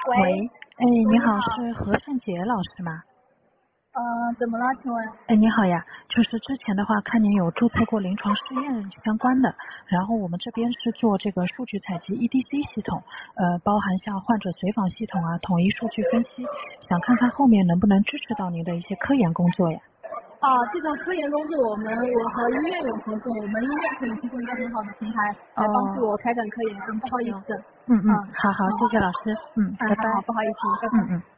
喂， 喂， 哎，你好， 你好， 是何胜杰老师吗？ 怎么了？请问？ 哎，你好呀，就是之前的话，看您有注册过临床试验相关的，然后我们这边是做这个数据采集 EDC 系统，包含像患者随访系统啊，统一数据分析，想看看后面能不能支持到您的一些科研工作呀。 这个科研工作我和医院有合作，我们医院可以提供一个很好的平台来帮助哦， 我开展科研。不好意思。 好，好，谢谢老师，拜拜。 好，不好意思，拜拜。 嗯。